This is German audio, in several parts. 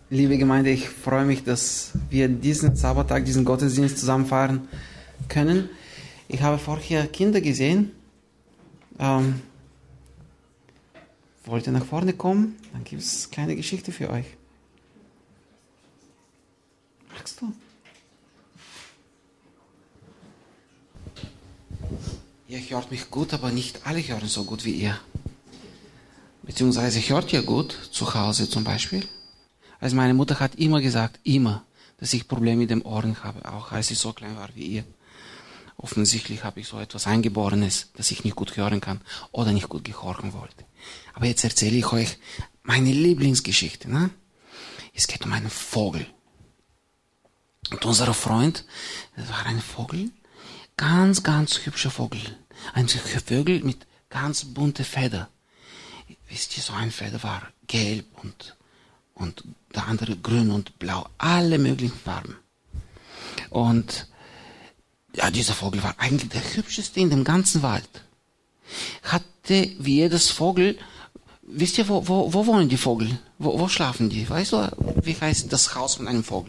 Liebe Gemeinde, ich freue mich, dass wir diesen Sabbattag, diesen Gottesdienst zusammen feiern können. Ich habe vorher Kinder gesehen. Wollt ihr nach vorne kommen? Dann gibt es eine kleine Geschichte für euch. Magst du? Ihr hört mich gut, aber nicht alle hören so gut wie ihr. Beziehungsweise hört ihr gut, zu Hause zum Beispiel. Also meine Mutter hat immer gesagt, dass ich Probleme mit den Ohren habe, auch als ich so klein war wie ihr. Offensichtlich habe ich so etwas Eingeborenes, dass ich nicht gut hören kann oder nicht gut gehorchen wollte. Aber jetzt erzähle ich euch meine Lieblingsgeschichte. Ne? Es geht um einen Vogel. Und unser Freund, das war ein Vogel, ganz, ganz hübscher Vogel. Ein Vogel mit ganz bunte Federn. Wisst ihr, so ein Feder war gelb und der andere grün und blau, alle möglichen Farben. Und ja, dieser Vogel war eigentlich der hübscheste in dem ganzen Wald. Hatte wie jedes Vogel, wisst ihr, wo wohnen die Vogel? Wo schlafen die? Weißt du, wie heißt das Haus von einem Vogel?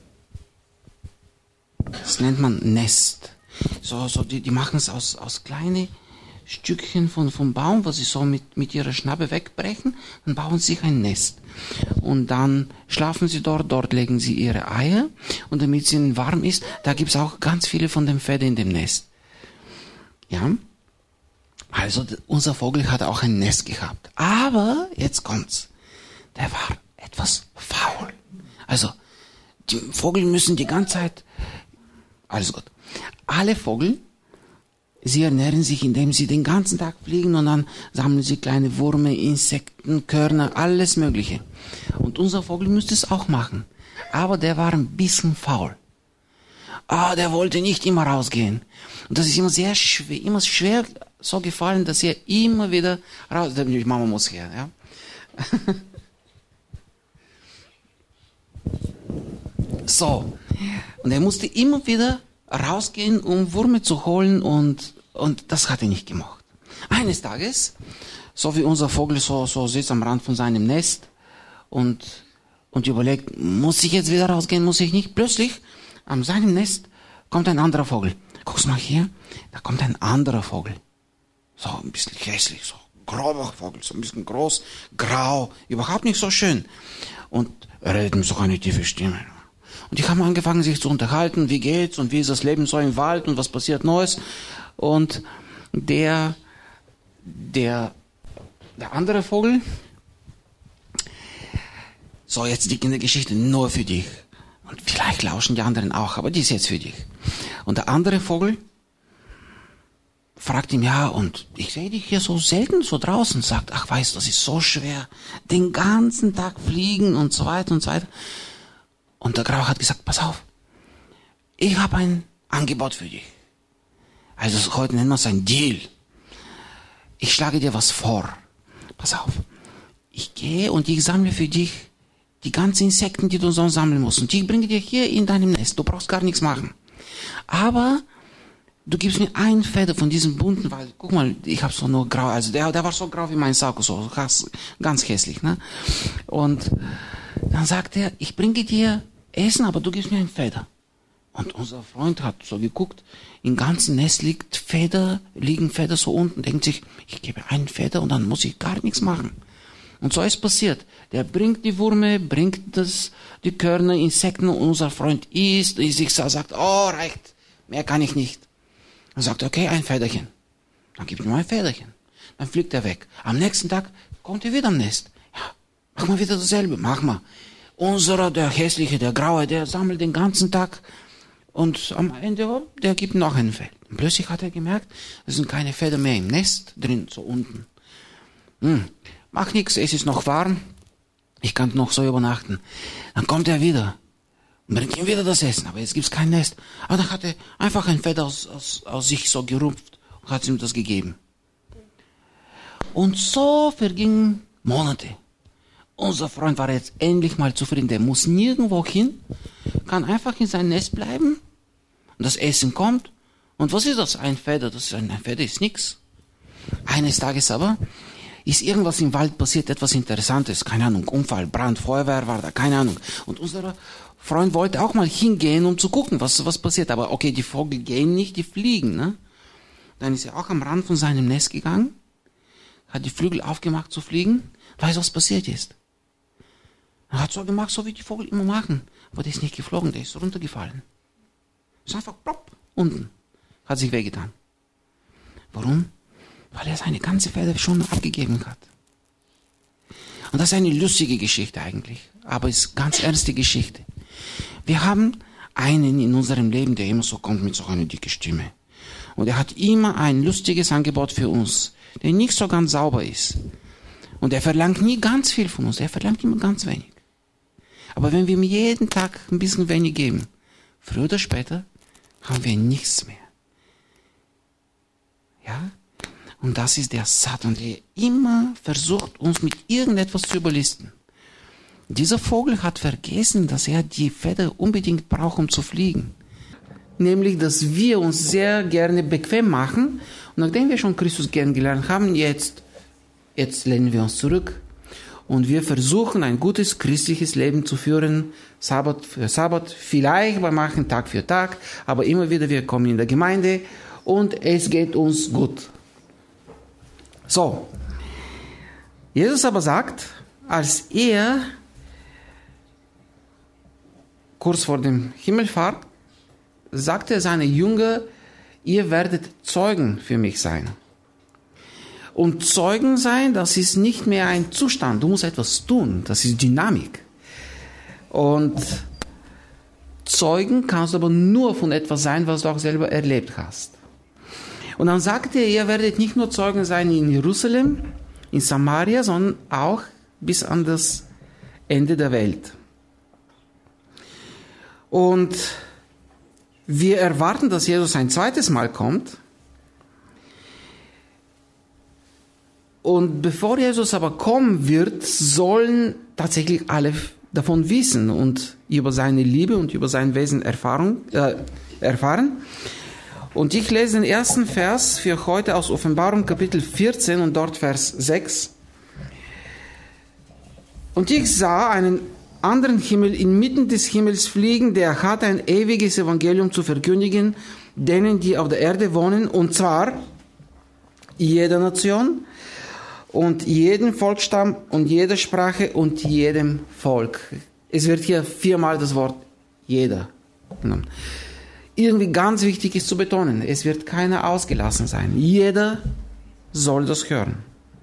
Das nennt man Nest. Die machen es aus kleinen Stückchen vom Baum, was sie so mit ihrer Schnappe wegbrechen, dann bauen sie sich ein Nest. Und dann schlafen sie dort legen sie ihre Eier, und damit es ihnen warm ist, da gibt es auch ganz viele von den Federn in dem Nest. Ja, also unser Vogel hat auch ein Nest gehabt. Aber, jetzt kommt's, der war etwas faul. Also, die Vögel müssen die ganze Zeit, alles gut, alle Vögel, sie ernähren sich, indem sie den ganzen Tag fliegen, und dann sammeln sie kleine Würmer, Insekten, Körner, alles Mögliche. Und unser Vogel müsste es auch machen. Aber der war ein bisschen faul. Der wollte nicht immer rausgehen. Und das ist immer schwer so gefallen, dass er immer wieder raus... Die Mama muss her, ja. So. Und er musste immer wieder rausgehen, um Würmer zu holen, und das hat er nicht gemacht. Eines Tages, so wie unser Vogel so sitzt am Rand von seinem Nest und überlegt, muss ich jetzt wieder rausgehen, muss ich nicht? Plötzlich, an seinem Nest kommt ein anderer Vogel. Guck's mal hier, da kommt ein anderer Vogel. So ein bisschen hässlich, so grauer Vogel, so ein bisschen groß, grau, überhaupt nicht so schön. Und er redet mit so einer tiefen Stimme. Und die haben angefangen, sich zu unterhalten, wie geht's und wie ist das Leben so im Wald und was passiert Neues. Und der andere Vogel, so jetzt die Kindergeschichte nur für dich. Und vielleicht lauschen die anderen auch, aber die ist jetzt für dich. Und der andere Vogel fragt ihn, ja, und ich sehe dich hier so selten so draußen, sagt, ach weißt du, das ist so schwer, den ganzen Tag fliegen und so weiter und so weiter. Und der Grau hat gesagt, pass auf, ich habe ein Angebot für dich. Also heute nennen wir es ein Deal. Ich schlage dir was vor. Pass auf, ich gehe und ich sammle für dich die ganzen Insekten, die du sonst sammeln musst. Und ich bringe dir hier in deinem Nest. Du brauchst gar nichts machen. Aber du gibst mir ein Feder von diesem bunten Wald. Guck mal, ich habe so nur grau. Also der war so grau wie mein Sakko, so ganz hässlich. Ne? Und dann sagt er, ich bringe dir Essen, aber du gibst mir ein Feder. Und unser Freund hat so geguckt, im ganzen Nest liegen Feder so unten, denkt sich, ich gebe einen Feder und dann muss ich gar nichts machen. Und so ist passiert. Der bringt die Würmer, bringt die Körner, Insekten, und unser Freund isst, sagt, oh, reicht, mehr kann ich nicht. Dann sagt er, okay, ein Federchen. Dann gibt ihm ein Federchen. Dann fliegt er weg. Am nächsten Tag kommt er wieder am Nest. Ja, mach mal wieder dasselbe, mach mal. Unserer, der hässliche, der graue, der sammelt den ganzen Tag, und am Ende, der gibt noch ein Fell. Und plötzlich hat er gemerkt, es sind keine Feder mehr im Nest drin, so unten. Mach nichts, es ist noch warm, ich kann noch so übernachten. Dann kommt er wieder und bringt ihm wieder das Essen, aber jetzt gibt's kein Nest. Aber dann hat er einfach ein Feder aus sich so gerupft und hat ihm das gegeben. Und so vergingen Monate. Unser Freund war jetzt endlich mal zufrieden. Der muss nirgendwo hin, kann einfach in sein Nest bleiben. Und das Essen kommt. Und was ist das? Ein Feder. Ein Feder ist nix. Eines Tages aber, ist irgendwas im Wald passiert, etwas Interessantes, keine Ahnung, Unfall, Brand, Feuerwehr war da, keine Ahnung. Und unser Freund wollte auch mal hingehen, um zu gucken, was passiert. Aber okay, die Vögel gehen nicht, die fliegen, ne? Dann ist er auch am Rand von seinem Nest gegangen, hat die Flügel aufgemacht zu fliegen. Weißt du, was passiert ist? Er hat so gemacht, so wie die Vögel immer machen. Aber der ist nicht geflogen, der ist runtergefallen. Ist einfach plopp, unten. Hat sich wehgetan. Warum? Weil er seine ganze Feder schon abgegeben hat. Und das ist eine lustige Geschichte eigentlich. Aber es ist eine ganz ernste Geschichte. Wir haben einen in unserem Leben, der immer so kommt mit so einer dicken Stimme. Und er hat immer ein lustiges Angebot für uns, der nicht so ganz sauber ist. Und er verlangt nie ganz viel von uns, er verlangt immer ganz wenig. Aber wenn wir ihm jeden Tag ein bisschen wenig geben, früher oder später haben wir nichts mehr. Ja? Und das ist der Satan, der immer versucht, uns mit irgendetwas zu überlisten. Dieser Vogel hat vergessen, dass er die Feder unbedingt braucht, um zu fliegen. Nämlich, dass wir uns sehr gerne bequem machen. Und nachdem wir schon Christus kennengelernt haben, jetzt lehnen wir uns zurück. Und wir versuchen, ein gutes christliches Leben zu führen, Sabbat für Sabbat, vielleicht wir machen Tag für Tag, aber immer wieder, wir kommen in der Gemeinde und es geht uns gut. So. Jesus aber sagt, als er kurz vor dem Himmelfahrt, sagte seine Jünger, ihr werdet Zeugen für mich sein. Und Zeugen sein, das ist nicht mehr ein Zustand, du musst etwas tun, das ist Dynamik. Und Zeugen kannst du aber nur von etwas sein, was du auch selber erlebt hast. Und dann sagte er, ihr werdet nicht nur Zeugen sein in Jerusalem, in Samaria, sondern auch bis an das Ende der Welt. Und wir erwarten, dass Jesus ein zweites Mal kommt. Und bevor Jesus aber kommen wird, sollen tatsächlich alle davon wissen und über seine Liebe und über sein Wesen erfahren. Und ich lese den ersten Vers für heute aus Offenbarung Kapitel 14 und dort Vers 6. Und ich sah einen anderen Himmel inmitten des Himmels fliegen, der hat ein ewiges Evangelium zu verkündigen, denen, die auf der Erde wohnen, und zwar jeder Nation und jedem Volksstamm und jeder Sprache und jedem Volk. Es wird hier 4-mal das Wort jeder genommen. Irgendwie ganz wichtig ist zu betonen, es wird keiner ausgelassen sein. Jeder soll das hören.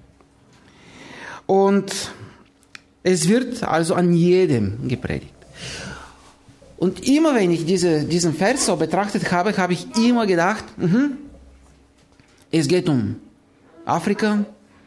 Und es wird also an jedem gepredigt. Und immer wenn ich diesen Vers so betrachtet habe, habe ich immer gedacht, es geht um Afrika,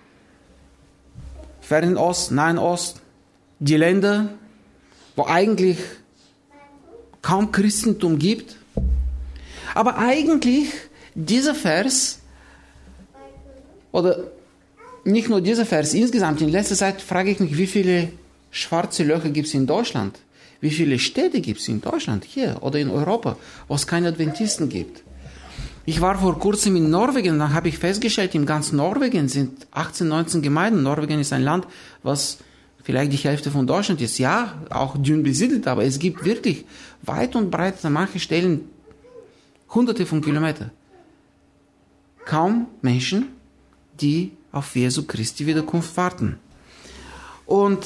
Fernen Ost, Nahen Ost, die Länder, wo eigentlich kaum Christentum gibt. Aber eigentlich dieser Vers, oder nicht nur dieser Vers, insgesamt in letzter Zeit frage ich mich, wie viele schwarze Löcher gibt es in Deutschland? Wie viele Städte gibt es in Deutschland, hier oder in Europa, wo es keine Adventisten gibt? Ich war vor kurzem in Norwegen und dann habe ich festgestellt, in ganz Norwegen sind 18, 19 Gemeinden. Norwegen ist ein Land, was vielleicht die Hälfte von Deutschland ist. Ja, auch dünn besiedelt, aber es gibt wirklich weit und breit an manchen Stellen Hunderte von Kilometern. Kaum Menschen, die auf Jesu Christi Wiederkunft warten. Und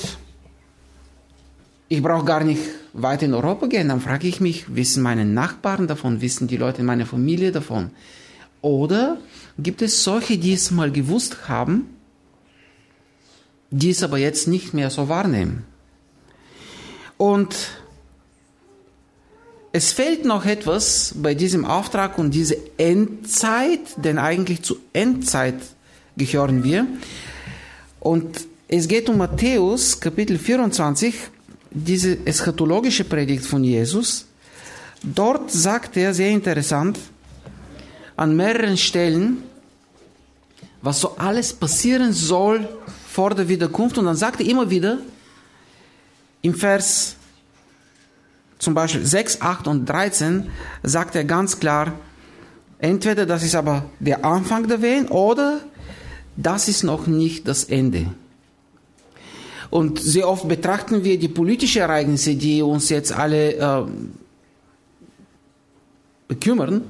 ich brauche gar nicht weit in Europa gehen, dann frage ich mich, wissen meine Nachbarn davon, wissen die Leute in meiner Familie davon? Oder gibt es solche, die es mal gewusst haben, die es aber jetzt nicht mehr so wahrnehmen? Und es fehlt noch etwas bei diesem Auftrag und diese Endzeit, denn eigentlich zur Endzeit gehören wir. Und es geht um Matthäus, Kapitel 24, diese eschatologische Predigt von Jesus. Dort sagt er, sehr interessant, an mehreren Stellen, was so alles passieren soll vor der Wiederkunft. Und dann sagt er immer wieder, im Vers zum Beispiel 6, 8 und 13, sagt er ganz klar, entweder das ist aber der Anfang der Wehen oder das ist noch nicht das Ende. Und sehr oft betrachten wir die politischen Ereignisse, die uns jetzt alle bekümmern,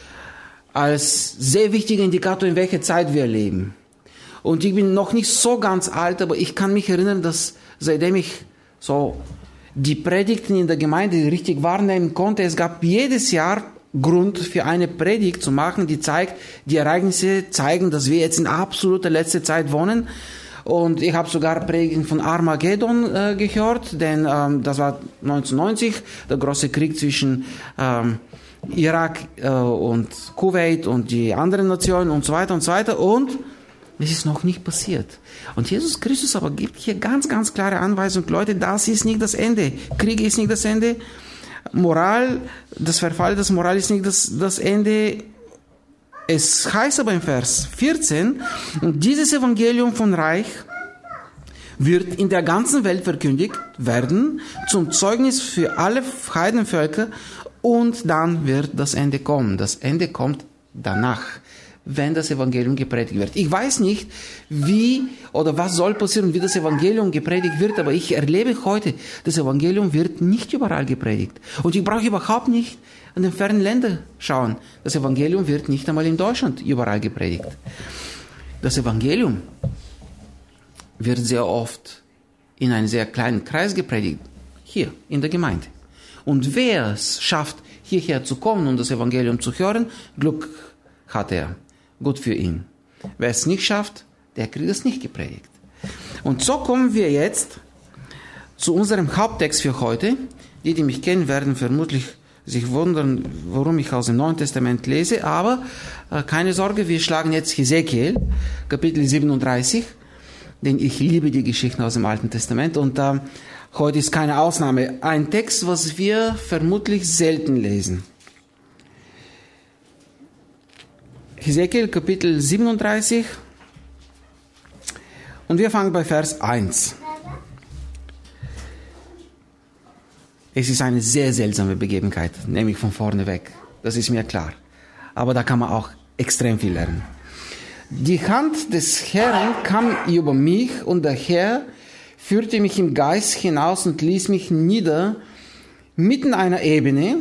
als sehr wichtiger Indikator, in welcher Zeit wir leben. Und ich bin noch nicht so ganz alt, aber ich kann mich erinnern, dass seitdem ich so die Predigten in der Gemeinde richtig wahrnehmen konnte, es gab jedes Jahr Grund für eine Predigt zu machen, die zeigt, die Ereignisse zeigen, dass wir jetzt in absoluter letzter Zeit wohnen. Und ich habe sogar Predigten von Armageddon gehört, denn das war 1990, der große Krieg zwischen Irak und Kuwait und die anderen Nationen und so weiter und so weiter. Und es ist noch nicht passiert. Und Jesus Christus aber gibt hier ganz, ganz klare Anweisung, Leute, das ist nicht das Ende. Krieg ist nicht das Ende. Moral, das Verfall des Moral ist nicht das Ende. Es heißt aber im Vers 14, und dieses Evangelium von Reich wird in der ganzen Welt verkündigt werden, zum Zeugnis für alle Heidenvölker, und dann wird das Ende kommen. Das Ende kommt danach, wenn das Evangelium gepredigt wird. Ich weiß nicht, wie oder was soll passieren, wie das Evangelium gepredigt wird, aber ich erlebe heute, das Evangelium wird nicht überall gepredigt. Und ich brauche überhaupt nicht an den fernen Ländern schauen. Das Evangelium wird nicht einmal in Deutschland überall gepredigt. Das Evangelium wird sehr oft in einem sehr kleinen Kreis gepredigt, hier in der Gemeinde. Und wer es schafft, hierher zu kommen und das Evangelium zu hören, Glück hat er. Gut für ihn. Wer es nicht schafft, der kriegt es nicht gepredigt. Und so kommen wir jetzt zu unserem Haupttext für heute. Die, die mich kennen, werden vermutlich sich wundern, warum ich aus dem Neuen Testament lese, aber keine Sorge, wir schlagen jetzt Hesekiel, Kapitel 37, denn ich liebe die Geschichten aus dem Alten Testament und heute ist keine Ausnahme. Ein Text, was wir vermutlich selten lesen. Hesekiel, Kapitel 37 und wir fangen bei Vers 1. Es ist eine sehr seltsame Begebenheit, nämlich von vorne weg. Das ist mir klar. Aber da kann man auch extrem viel lernen. Die Hand des Herrn kam über mich und der Herr führte mich im Geist hinaus und ließ mich nieder mitten einer Ebene.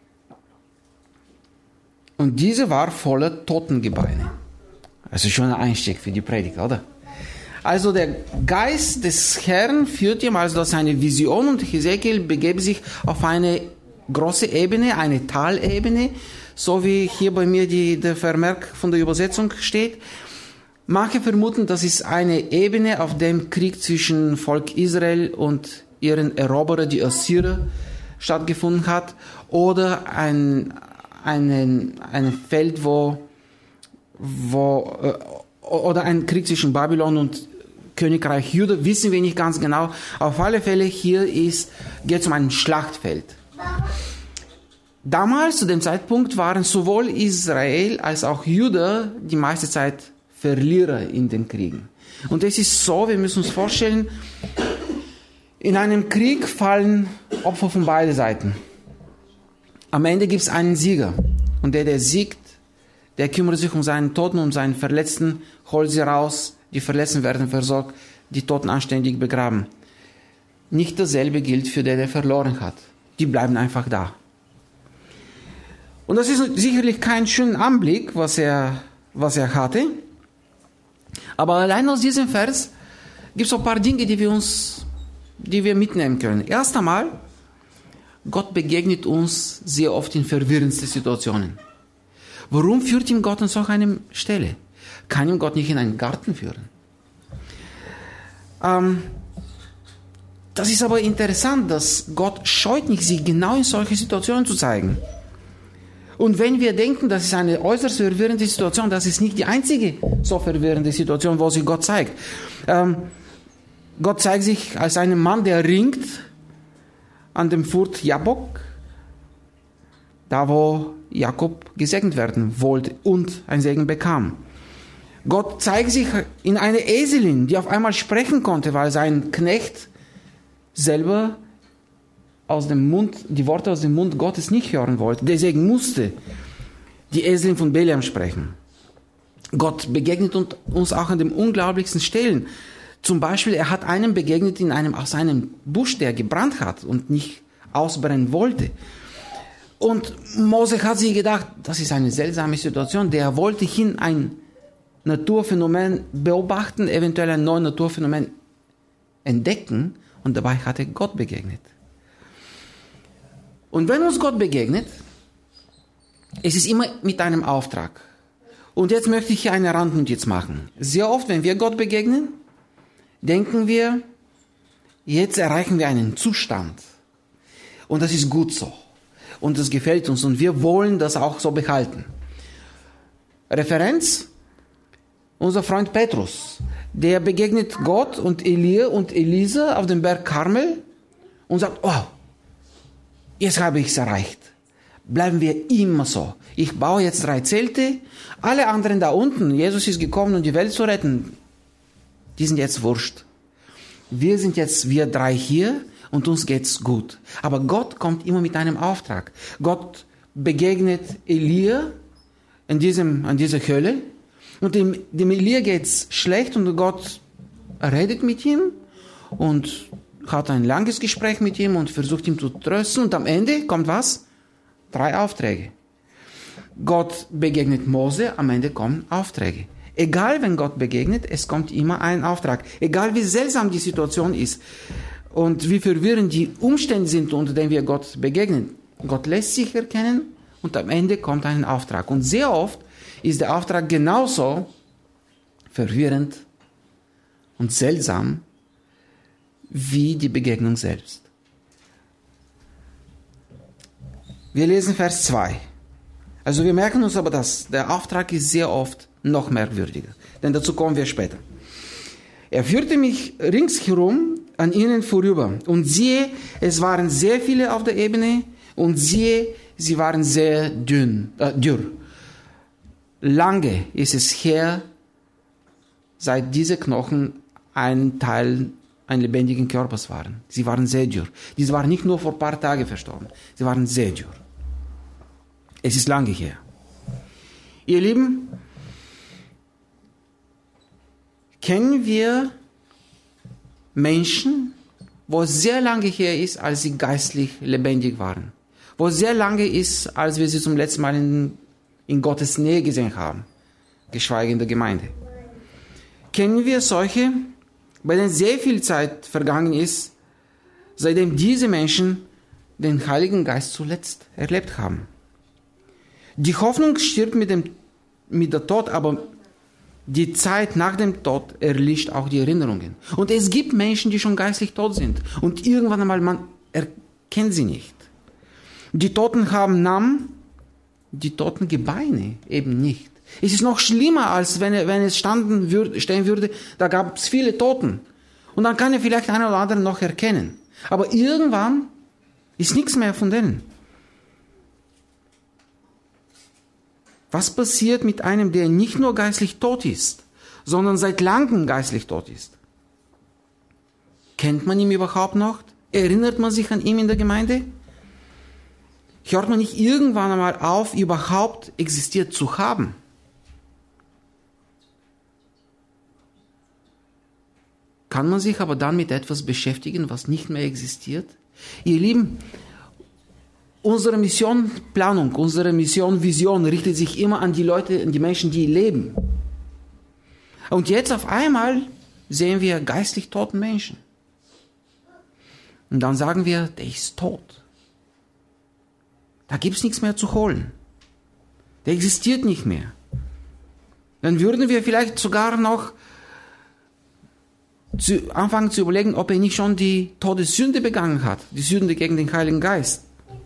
Und diese war voller Totengebeine. Also schon ein Einstieg für die Predigt, oder? Also der Geist des Herrn führt ihm also durch eine Vision und Hesekiel begebe sich auf eine große Ebene, eine Talebene, so wie hier bei mir der Vermerk von der Übersetzung steht. Manche vermuten, das ist eine Ebene, auf dem Krieg zwischen Volk Israel und ihren Eroberer, die Assyrer, stattgefunden hat, oder ein Feld, oder ein Krieg zwischen Babylon und Königreich Juda, wissen wir nicht ganz genau. Auf alle Fälle hier geht es um ein Schlachtfeld. Damals, zu dem Zeitpunkt, waren sowohl Israel als auch Juda die meiste Zeit Verlierer in den Kriegen. Und es ist so, wir müssen uns vorstellen, in einem Krieg fallen Opfer von beiden Seiten. Am Ende gibt es einen Sieger. Und der siegt, der kümmert sich um seinen Toten, um seinen Verletzten, holt sie raus, die Verletzten werden versorgt, die Toten anständig begraben. Nicht dasselbe gilt für den, der verloren hat. Die bleiben einfach da. Und das ist sicherlich kein schöner Anblick, was er hatte. Aber allein aus diesem Vers gibt es ein paar Dinge, die wir mitnehmen können. Erst einmal, Gott begegnet uns sehr oft in verwirrendsten Situationen. Warum führt ihn Gott an so einer Stelle? Kann ihn Gott nicht in einen Garten führen? Das ist aber interessant, dass Gott scheut nicht, sich genau in solche Situationen zu zeigen. Und wenn wir denken, das ist eine äußerst verwirrende Situation, das ist nicht die einzige so verwirrende Situation, wo sich Gott zeigt. Gott zeigt sich als ein Mann, der ringt an dem Furt Jabbok, da wo Jakob gesegnet werden wollte und ein Segen bekam. Gott zeigt sich in einer Eselin, die auf einmal sprechen konnte, weil sein Knecht selber die Worte aus dem Mund Gottes nicht hören wollte. Deswegen musste die Eselin von Beliam sprechen. Gott begegnet uns auch an den unglaublichsten Stellen. Zum Beispiel, er hat einem begegnet aus einem Busch, der gebrannt hat und nicht ausbrennen wollte. Und Mose hat sich gedacht, das ist eine seltsame Situation. Der wollte ein Naturphänomen beobachten, eventuell ein neues Naturphänomen entdecken, und dabei hat er Gott begegnet. Und wenn uns Gott begegnet, es ist immer mit einem Auftrag. Und jetzt möchte ich hier eine Randnotiz machen. Sehr oft, wenn wir Gott begegnen, denken wir, jetzt erreichen wir einen Zustand. Und das ist gut so. Und das gefällt uns. Und wir wollen das auch so behalten. Referenz: unser Freund Petrus. Der begegnet Gott und Elia und Elisa auf dem Berg Karmel und sagt, oh, jetzt habe ich es erreicht. Bleiben wir immer so. Ich baue jetzt 3 Zelte. Alle anderen da unten, Jesus ist gekommen, um die Welt zu retten, die sind jetzt wurscht. Wir sind jetzt, wir 3 hier, und uns geht's gut. Aber Gott kommt immer mit einem Auftrag. Gott begegnet Elia an dieser Höhle, und dem Elia geht's schlecht, und Gott redet mit ihm und hat ein langes Gespräch mit ihm und versucht ihm zu trösten, und am Ende kommt was? 3 Aufträge. Gott begegnet Mose, am Ende kommen Aufträge. Egal, wenn Gott begegnet, es kommt immer ein Auftrag. Egal, wie seltsam die Situation ist und wie verwirrend die Umstände sind, unter denen wir Gott begegnen. Gott lässt sich erkennen, und am Ende kommt ein Auftrag. Und sehr oft ist der Auftrag genauso verwirrend und seltsam wie die Begegnung selbst. Wir lesen Vers 2. Also wir merken uns aber, dass der Auftrag ist sehr oft noch merkwürdiger. Denn dazu kommen wir später. Er führte mich ringsherum an ihnen vorüber. Und siehe, es waren sehr viele auf der Ebene. Und siehe, sie waren sehr dürr. Lange ist es her, seit diese Knochen ein Teil eines lebendigen Körpers waren. Sie waren sehr dürr. Diese waren nicht nur vor ein paar Tagen verstorben. Sie waren sehr dürr. Es ist lange her. Ihr Lieben, kennen wir Menschen, wo es sehr lange her ist, als sie geistlich lebendig waren? Wo es sehr lange ist, als wir sie zum letzten Mal in Gottes Nähe gesehen haben, geschweige in der Gemeinde? Kennen wir solche, bei denen sehr viel Zeit vergangen ist, seitdem diese Menschen den Heiligen Geist zuletzt erlebt haben? Die Hoffnung stirbt mit der Tod, aber die Zeit nach dem Tod erlischt auch die Erinnerungen. Und es gibt Menschen, die schon geistlich tot sind. Und irgendwann einmal, man erkennt sie nicht. Die Toten haben Namen, die toten Gebeine eben nicht. Es ist noch schlimmer, als wenn es stehen würde, da gab es viele Toten. Und dann kann er vielleicht einen oder anderen noch erkennen. Aber irgendwann ist nichts mehr von denen. Was passiert mit einem, der nicht nur geistlich tot ist, sondern seit langem geistlich tot ist? Kennt man ihn überhaupt noch? Erinnert man sich an ihn in der Gemeinde? Hört man nicht irgendwann einmal auf, überhaupt existiert zu haben? Kann man sich aber dann mit etwas beschäftigen, was nicht mehr existiert? Ihr Lieben, unsere Missionplanung, unsere Vision richtet sich immer an die Leute, an die Menschen, die leben. Und jetzt auf einmal sehen wir geistlich toten Menschen. Und dann sagen wir, der ist tot. Da gibt es nichts mehr zu holen. Der existiert nicht mehr. Dann würden wir vielleicht sogar noch anfangen zu überlegen, ob er nicht schon die Todessünde begangen hat, die Sünde gegen den Heiligen Geist.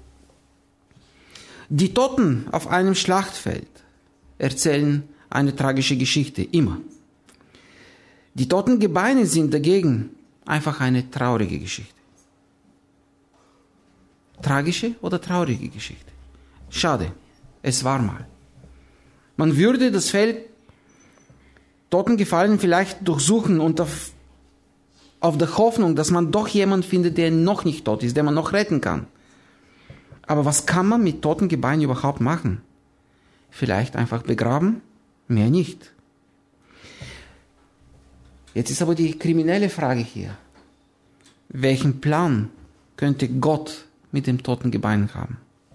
Die Toten auf einem Schlachtfeld erzählen eine tragische Geschichte, immer. Die toten Gebeine sind dagegen einfach eine traurige Geschichte. Tragische oder traurige Geschichte? Schade, es war mal. Man würde das Feld Totengefallenen vielleicht durchsuchen und auf der Hoffnung, dass man doch jemanden findet, der noch nicht tot ist, den man noch retten kann. Aber was kann man mit toten Gebeinen überhaupt machen? Vielleicht einfach begraben Mehr nicht. Jetzt ist aber die kriminelle Frage hier. Welchen Plan könnte Gott mit dem toten Gebein haben?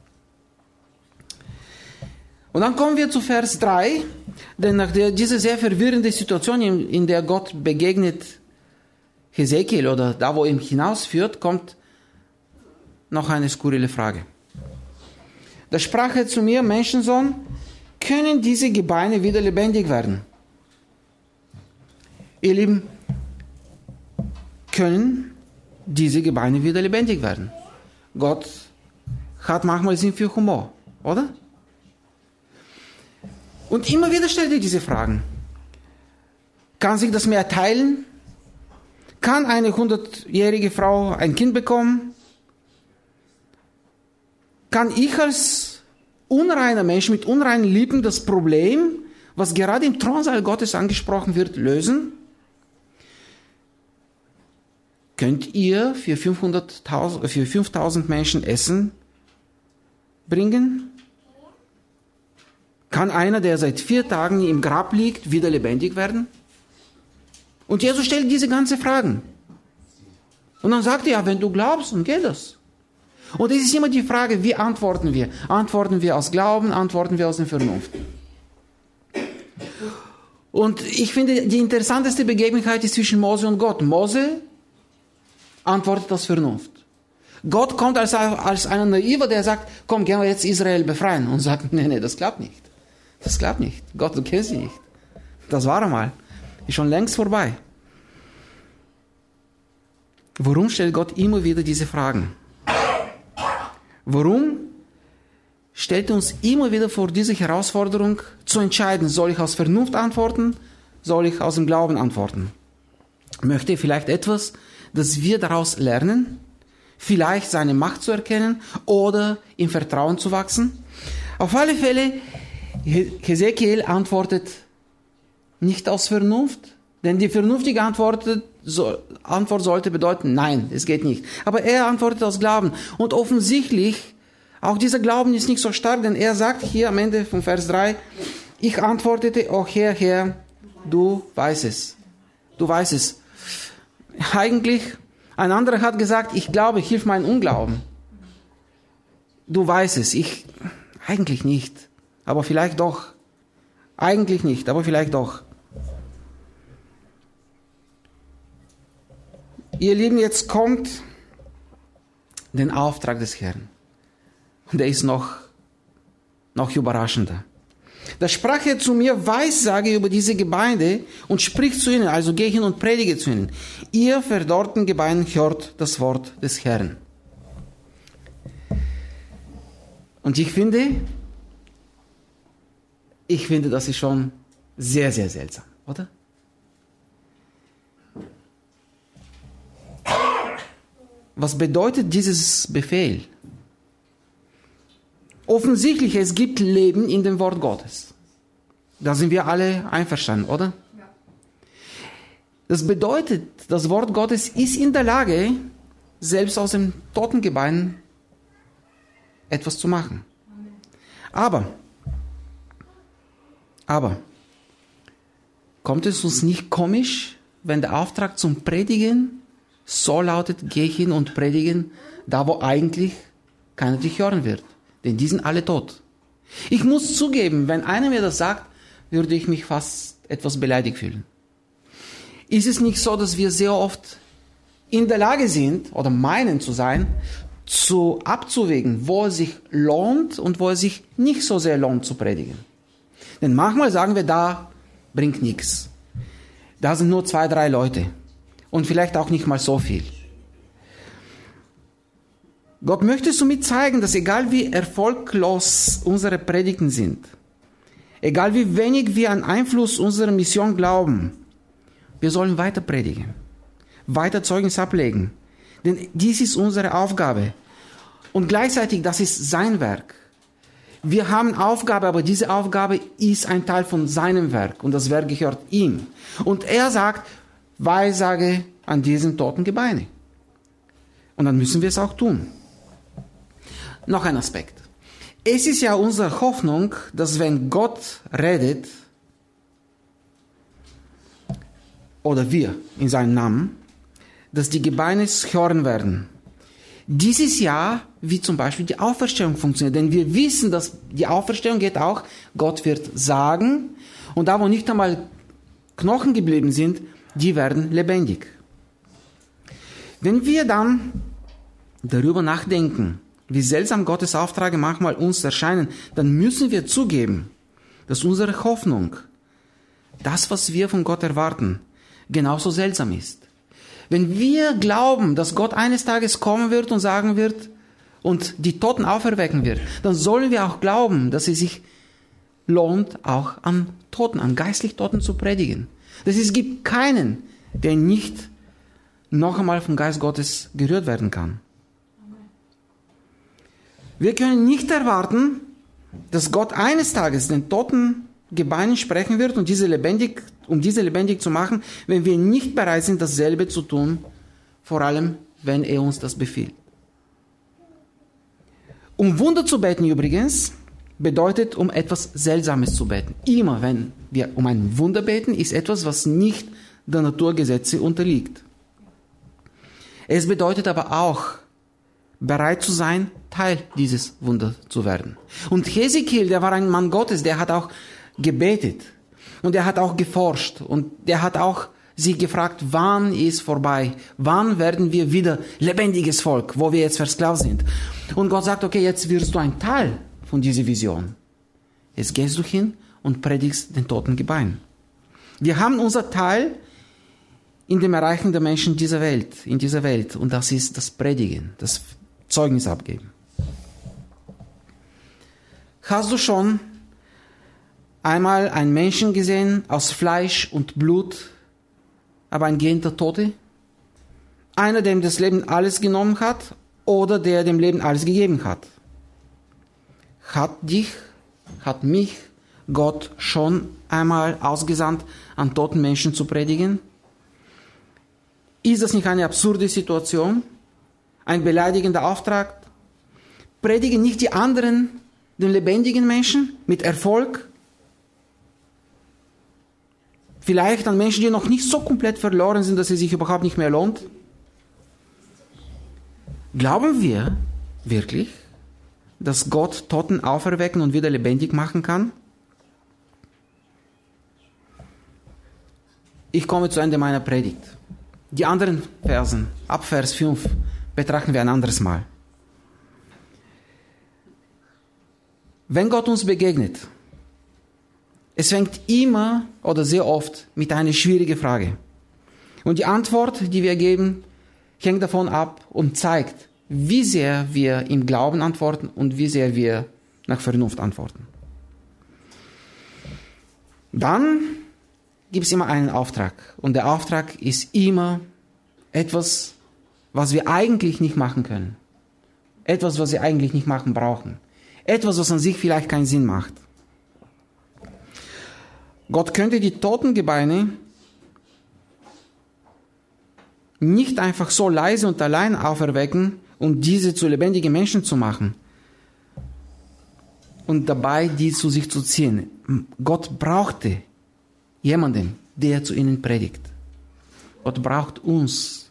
Und dann kommen wir zu Vers 3, denn nach dieser sehr verwirrende Situation, in der Gott begegnet Hesekiel oder da, wo er ihn hinausführt, kommt noch eine skurrile Frage. Da sprach er zu mir, Menschensohn, können diese Gebeine wieder lebendig werden? Ihr Lieben, können diese Gebeine wieder lebendig werden? Gott hat manchmal Sinn für Humor, oder? Und immer wieder stellt er diese Fragen. Kann sich das Meer teilen? Kann eine 100-jährige Frau ein Kind bekommen? Kann ich als unreiner Mensch mit unreinen Lippen das Problem, was gerade im Thronsaal Gottes angesprochen wird, lösen? Könnt ihr für 5.000 Menschen Essen bringen? Kann einer, der seit 4 Tagen im Grab liegt, wieder lebendig werden? Und Jesus stellt diese ganzen Fragen. Und dann sagt er, ja, wenn du glaubst, dann geht das. Und es ist immer die Frage, wie antworten wir? Antworten wir aus Glauben, antworten wir aus der Vernunft? Und ich finde, die interessanteste Begebenheit ist zwischen Mose und Gott. Mose antwortet aus Vernunft. Gott kommt als einer Naiver, der sagt, komm, gehen wir jetzt Israel befreien. Und sagt, nee, das klappt nicht. Das klappt nicht. Gott, du kennst sie nicht. Das war einmal. Ist schon längst vorbei. Warum stellt Gott immer wieder diese Fragen? Warum stellt er uns immer wieder vor diese Herausforderung zu entscheiden, soll ich aus Vernunft antworten, soll ich aus dem Glauben antworten? Möchte er vielleicht etwas, dass wir daraus lernen, vielleicht seine Macht zu erkennen oder im Vertrauen zu wachsen? Auf alle Fälle, Hesekiel antwortet nicht aus Vernunft, denn die vernünftige Antwort sollte bedeuten, nein, es geht nicht. Aber er antwortet aus Glauben. Und offensichtlich, auch dieser Glauben ist nicht so stark, denn er sagt hier am Ende von Vers 3, ich antwortete, oh Herr, du weißt es. Du weißt es. Eigentlich, ein anderer hat gesagt, ich glaube, hilf mein Unglauben. Du weißt es. Eigentlich nicht. Aber vielleicht doch. Eigentlich nicht, aber vielleicht doch. Ihr Lieben, jetzt kommt den Auftrag des Herrn. Und der ist noch überraschender. Da sprach er zu mir, Weissage über diese Gemeinde und spricht zu ihnen, also geh hin und predige zu ihnen. Ihr verdorrten Gebeine hört das Wort des Herrn. Und ich finde, das ist schon sehr, sehr seltsam, oder? Was bedeutet dieses Befehl? Offensichtlich, es gibt Leben in dem Wort Gottes. Da sind wir alle einverstanden, oder? Ja. Das bedeutet, das Wort Gottes ist in der Lage, selbst aus dem toten Gebein etwas zu machen. Aber, kommt es uns nicht komisch, wenn der Auftrag zum Predigen so lautet, geh hin und predigen, da wo eigentlich keiner dich hören wird. Denn die sind alle tot. Ich muss zugeben, wenn einer mir das sagt, würde ich mich fast etwas beleidigt fühlen. Ist es nicht so, dass wir sehr oft in der Lage sind, oder meinen zu sein, abzuwägen, wo es sich lohnt und wo es sich nicht so sehr lohnt zu predigen? Denn manchmal sagen wir, da bringt nichts. Da sind nur 2, 3 Leute. Und vielleicht auch nicht mal so viel. Gott möchte somit zeigen, dass egal wie erfolglos unsere Predigten sind, egal wie wenig wir an Einfluss unserer Mission glauben, wir sollen weiter predigen, weiter Zeugnis ablegen. Denn dies ist unsere Aufgabe. Und gleichzeitig, das ist sein Werk. Wir haben Aufgabe, aber diese Aufgabe ist ein Teil von seinem Werk. Und das Werk gehört ihm. Und er sagt, Weissage an diesen toten Gebeine. Und dann müssen wir es auch tun. Noch ein Aspekt. Es ist ja unsere Hoffnung, dass wenn Gott redet, oder wir in seinem Namen, dass die Gebeine hören werden. Dieses Jahr, wie zum Beispiel die Auferstehung funktioniert. Denn wir wissen, dass die Auferstehung geht auch, Gott wird sagen, und da, wo nicht einmal Knochen geblieben sind, die werden lebendig. Wenn wir dann darüber nachdenken, wie seltsam Gottes Aufträge manchmal uns erscheinen, dann müssen wir zugeben, dass unsere Hoffnung, das, was wir von Gott erwarten, genauso seltsam ist. Wenn wir glauben, dass Gott eines Tages kommen wird und sagen wird und die Toten auferwecken wird, dann sollen wir auch glauben, dass es sich lohnt, auch an Toten, an geistlich Toten zu predigen. Dass es gibt keinen, der nicht noch einmal vom Geist Gottes gerührt werden kann. Wir können nicht erwarten, dass Gott eines Tages den toten Gebeinen sprechen wird und diese lebendig zu machen, wenn wir nicht bereit sind, dasselbe zu tun, vor allem, wenn er uns das befiehlt. Um Wunder zu beten übrigens, bedeutet, um etwas Seltsames zu beten. Immer, wenn wir um ein Wunder beten, ist etwas, was nicht der Naturgesetze unterliegt. Es bedeutet aber auch, bereit zu sein, Teil dieses Wunders zu werden. Und Hesekiel, der war ein Mann Gottes, der hat auch gebetet und er hat auch geforscht und der hat auch sich gefragt, wann ist vorbei? Wann werden wir wieder lebendiges Volk, wo wir jetzt versklavt sind? Und Gott sagt, okay, jetzt wirst du ein Teil von dieser Vision. Jetzt gehst du hin und predigst den toten Gebeinen. Wir haben unser Teil in dem Erreichen der Menschen in dieser Welt. Und das ist das Predigen, das Zeugnis abgeben. Hast du schon einmal einen Menschen gesehen aus Fleisch und Blut, aber ein gehender Tote? Einer, dem das Leben alles genommen hat oder der dem Leben alles gegeben hat? Hat mich Gott schon einmal ausgesandt, an toten Menschen zu predigen? Ist das nicht eine absurde Situation? Ein beleidigender Auftrag? Predigen nicht die anderen den lebendigen Menschen mit Erfolg? Vielleicht an Menschen, die noch nicht so komplett verloren sind, dass es sich überhaupt nicht mehr lohnt? Glauben wir wirklich, dass Gott Toten auferwecken und wieder lebendig machen kann? Ich komme zu Ende meiner Predigt. Die anderen Versen, ab Vers 5, betrachten wir ein anderes Mal. Wenn Gott uns begegnet, es fängt immer oder sehr oft mit einer schwierigen Frage. Und die Antwort, die wir geben, hängt davon ab und zeigt, wie sehr wir im Glauben antworten und wie sehr wir nach Vernunft antworten. Dann gibt es immer einen Auftrag. Und der Auftrag ist immer etwas, was wir eigentlich nicht machen können. Etwas, was wir eigentlich nicht machen brauchen. Etwas, was an sich vielleicht keinen Sinn macht. Gott könnte die toten Gebeine nicht einfach so leise und allein auferwecken und diese zu lebendigen Menschen zu machen und dabei die zu sich zu ziehen. Gott brauchte jemanden, der zu ihnen predigt. Gott braucht uns.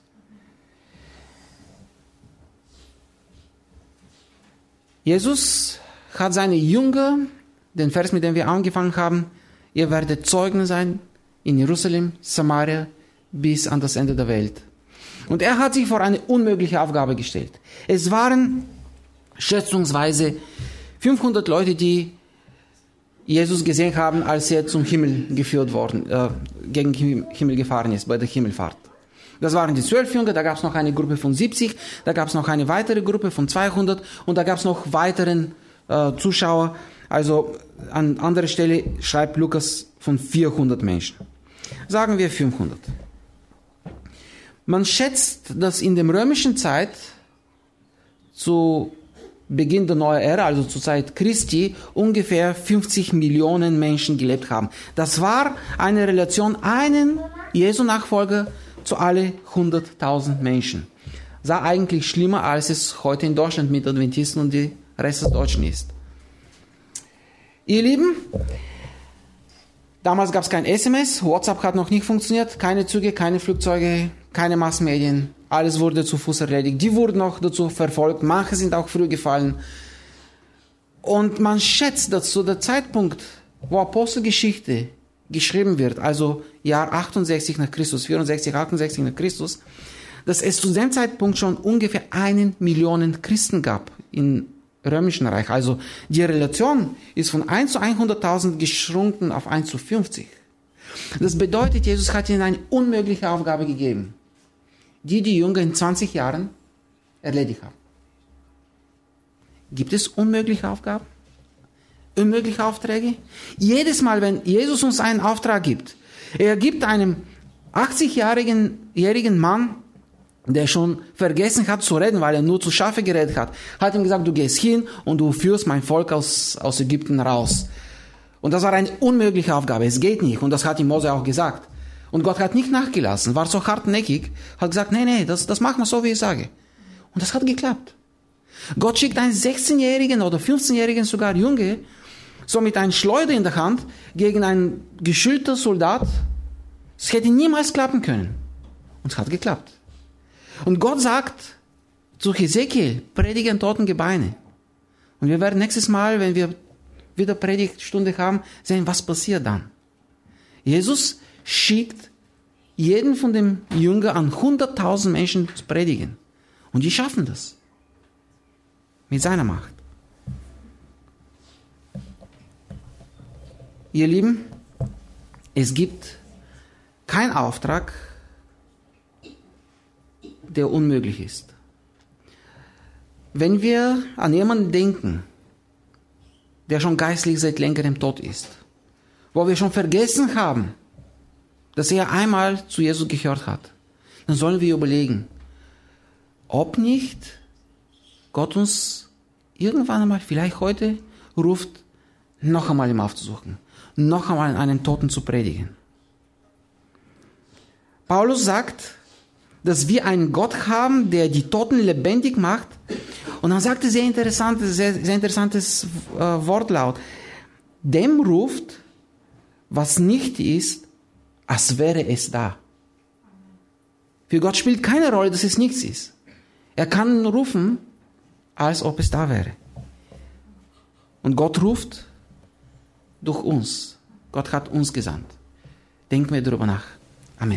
Jesus hat seine Jünger, den Vers, mit dem wir angefangen haben, ihr werdet Zeugen sein in Jerusalem, Samaria, bis an das Ende der Welt. Und er hat sich vor eine unmögliche Aufgabe gestellt. Es waren schätzungsweise 500 Leute, die Jesus gesehen haben, als er zum Himmel geführt worden, gegen den Himmel gefahren ist, bei der Himmelfahrt. Das waren die 12 Jünger, da gab es noch eine Gruppe von 70, da gab es noch eine weitere Gruppe von 200 und da gab es noch weiteren Zuschauer. Also an anderer Stelle schreibt Lukas von 400 Menschen. Sagen wir 500. Man schätzt, dass in der römischen Zeit zu Beginn der neuen Ära, also zur Zeit Christi, ungefähr 50 Millionen Menschen gelebt haben. Das war eine Relation, einen Jesu-Nachfolger zu alle 100.000 Menschen. Sah eigentlich schlimmer, als es heute in Deutschland mit Adventisten und die Rest des Deutschen ist. Ihr Lieben, Damals gab es kein SMS, WhatsApp hat noch nicht funktioniert, keine Züge, keine Flugzeuge, keine Massenmedien. Alles wurde zu Fuß erledigt. Die wurden auch dazu verfolgt. Manche sind auch früh gefallen. Und man schätzt, dass zu der Zeitpunkt, wo Apostelgeschichte geschrieben wird, also Jahr 68 nach Christus, 64, 68 nach Christus, dass es zu dem Zeitpunkt schon ungefähr 1 Million Christen gab im Römischen Reich. Also die Relation ist von 1 zu 100.000 geschrunken auf 1 zu 50. Das bedeutet, Jesus hat ihnen eine unmögliche Aufgabe gegeben, die die Jünger in 20 Jahren erledigt haben. Gibt es unmögliche Aufgaben? Unmögliche Aufträge? Jedes Mal, wenn Jesus uns einen Auftrag gibt, er gibt einem 80-jährigen Mann, der schon vergessen hat zu reden, weil er nur zu Schafe geredet hat ihm gesagt, du gehst hin und du führst mein Volk aus Ägypten raus. Und das war eine unmögliche Aufgabe, es geht nicht. Und das hat ihm Mose auch gesagt. Und Gott hat nicht nachgelassen, war so hartnäckig, hat gesagt, nee, das machen wir so, wie ich sage. Und das hat geklappt. Gott schickt einen 16-jährigen oder 15-jährigen sogar Junge, so mit einem Schleuder in der Hand, gegen einen geschulten Soldat. Es hätte niemals klappen können. Und es hat geklappt. Und Gott sagt zu Hesekiel, predige an toten Gebeine. Und wir werden nächstes Mal, wenn wir wieder Predigtstunde haben, sehen, was passiert dann. Jesus schickt jeden von den Jüngern an 100.000 Menschen zu predigen. Und die schaffen das. Mit seiner Macht. Ihr Lieben, es gibt keinen Auftrag, der unmöglich ist. Wenn wir an jemanden denken, der schon geistlich seit längerem tot ist, wo wir schon vergessen haben, dass er einmal zu Jesus gehört hat, dann sollen wir überlegen, ob nicht Gott uns irgendwann einmal, vielleicht heute, ruft, noch einmal ihm aufzusuchen, noch einmal an einen Toten zu predigen. Paulus sagt, dass wir einen Gott haben, der die Toten lebendig macht. Und dann sagt er sehr interessantes Wortlaut. Dem ruft, was nicht ist, als wäre es da. Für Gott spielt keine Rolle, dass es nichts ist. Er kann rufen, als ob es da wäre. Und Gott ruft durch uns. Gott hat uns gesandt. Denken wir darüber nach. Amen.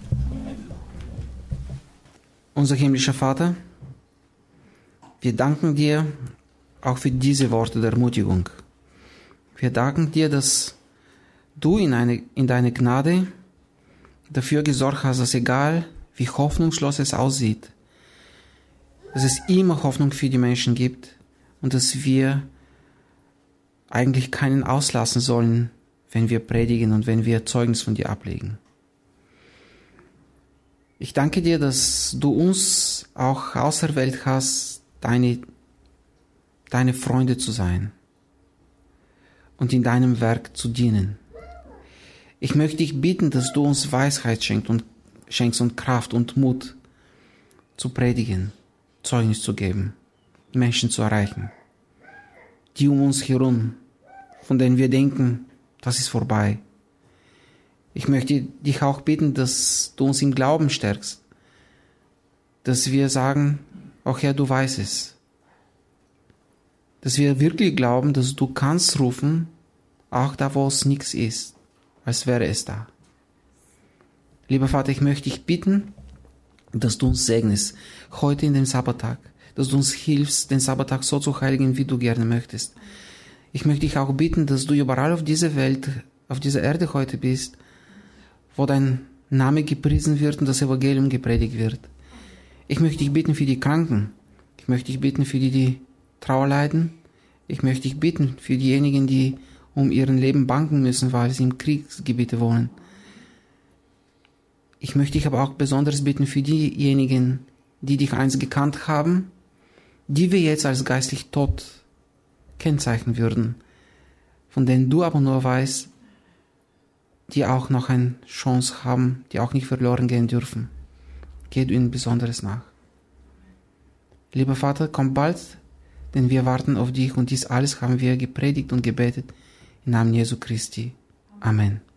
Unser himmlischer Vater, wir danken dir auch für diese Worte der Ermutigung. Wir danken dir, dass du in deiner Gnade dafür gesorgt hast, dass egal wie hoffnungslos es aussieht, dass es immer Hoffnung für die Menschen gibt und dass wir eigentlich keinen auslassen sollen, wenn wir predigen und wenn wir Zeugnis von dir ablegen. Ich danke dir, dass du uns auch auserwählt hast, deine Freunde zu sein und in deinem Werk zu dienen. Ich möchte dich bitten, dass du uns Weisheit schenkst und Kraft und Mut zu predigen, Zeugnis zu geben, Menschen zu erreichen, die um uns herum, von denen wir denken, das ist vorbei. Ich möchte dich auch bitten, dass du uns im Glauben stärkst, dass wir sagen, auch Herr, du weißt es, dass wir wirklich glauben, dass du kannst rufen, auch da, wo es nichts ist, als wäre es da. Lieber Vater, ich möchte dich bitten, dass du uns segnest, heute in den Sabbattag, dass du uns hilfst, den Sabbattag so zu heiligen, wie du gerne möchtest. Ich möchte dich auch bitten, dass du überall auf dieser Welt, auf dieser Erde heute bist, wo dein Name gepriesen wird und das Evangelium gepredigt wird. Ich möchte dich bitten für die Kranken. Ich möchte dich bitten für die Trauer leiden. Ich möchte dich bitten für diejenigen, die um ihren Leben bangen müssen, weil sie im Kriegsgebiete wohnen. Ich möchte dich aber auch besonders bitten für diejenigen, die dich einst gekannt haben, die wir jetzt als geistlich tot kennzeichnen würden, von denen du aber nur weißt, die auch noch eine Chance haben, die auch nicht verloren gehen dürfen. Geh du ihnen Besonderes nach. Lieber Vater, komm bald, denn wir warten auf dich und dies alles haben wir gepredigt und gebetet im Namen Jesu Christi. Amen.